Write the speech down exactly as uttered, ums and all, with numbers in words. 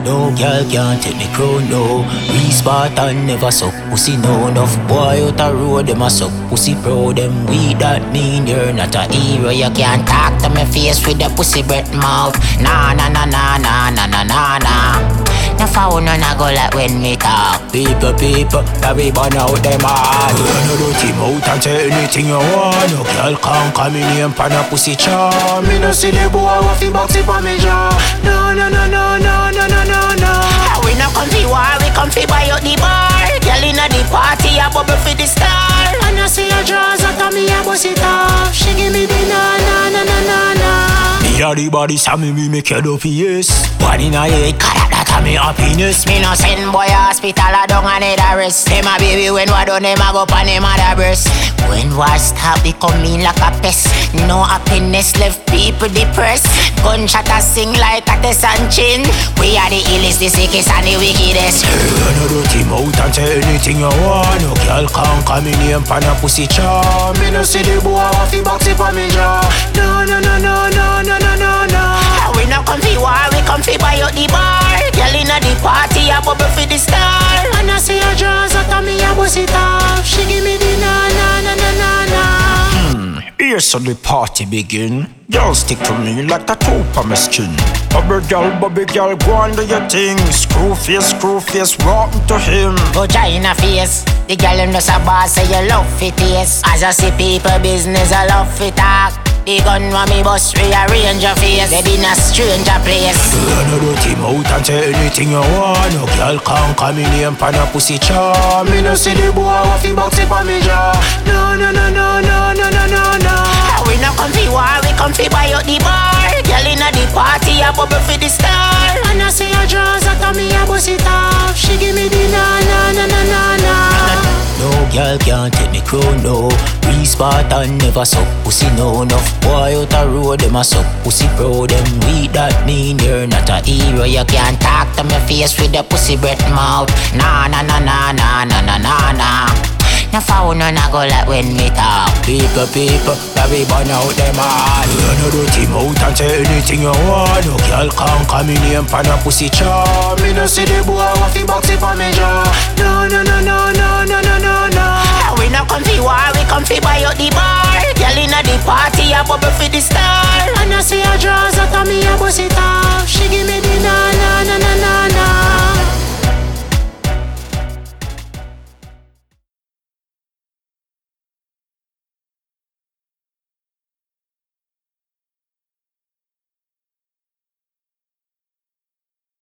No girl can't take me crown, no. We Spartan never suck pussy, no. Enough boy out a road, them a suck pussy pro. Them we that mean you're not a hero. You can't talk to me face with the pussy breath mouth. Nah, nah, nah, nah, nah, nah, nah, nah, nah. No foul, none a go like when me talk. People, people, that we burn out them all. You know the team out and say anything you want. No girl can't come in here and pan a pussy charm. Me no see the boy waffy box it for me jaw. No, no, no, no, no, no, no, no, no. We no come fi war, we come fi buy out the bar. Girl inna the party, a bubble for the star. And I see her draws out of me, a bust it off. She give me the na, na, na, na, na, na. Me a the body, so me we make your dopey yes. One in a head, cut that a me happiness. Me no send boy hospital, I don't need a rest. Them a baby when we done, them a go pan them other breast. When war stop, we come in like a pest. No happiness, left people depressed. Gunshot a sing like a test and chin. We are the illest, the sickest and the wickedest. You know the team out and say anything you want. No girl can't come in here and pan a pussy charm. Me no see the boy waffy box it for me jaw. No, no, no, no, no, no, no, no, no. We no come fi war, we come fi buy out the bar. Girl inna the party, a bubble for the star. And I see her draws out of me, a bust it off. She give me the na, na, na, na, na, na. Hmm, here's how the party begin. Y'all stick to me like a taupe on my skin. Bubble girl, bubble girl, go on do your thing. Screw face, screw face, walk to him. Vagina face, the girl in the boss say you love it, yes. As I see people business, I love it talk. The gun want me bust, rearrange your face. They be in a stranger place. You know the team out and say anything you want. No girl can't come in here and pan a pussy charm. Me no see the boy waffy box it for me jaw. No, no, no, no, no, no, no, no, no. We no come fi war, we come fi buy out the bar. Girl inna the party, a bubble for the star. And I see her draws out of me, a bust it off. She give me the na, na, na, na, na, na. No girl can't take me crown, no. We Spartan never suck pussy, no. Enough boy out a road, them a suck pussy pro. Them we that mean you're not a hero. You can't talk to me face with the pussy breath mouth. Nah, nah, nah, nah, nah, nah, nah, nah, nah. No foul, none a go like when me talk. People, people, that we burn out them all. You know the team out and say anything you want. No girl can't come in here and pan a pussy charm. Me no see the boy waffy box it for me jaw. No, no, no, no, no, no, no, no, no. We no come fi war, we come fi buy out the bar. Girl inna the party, a bubble for the star. And I see her draws out of me, a bust it off. She give me the na,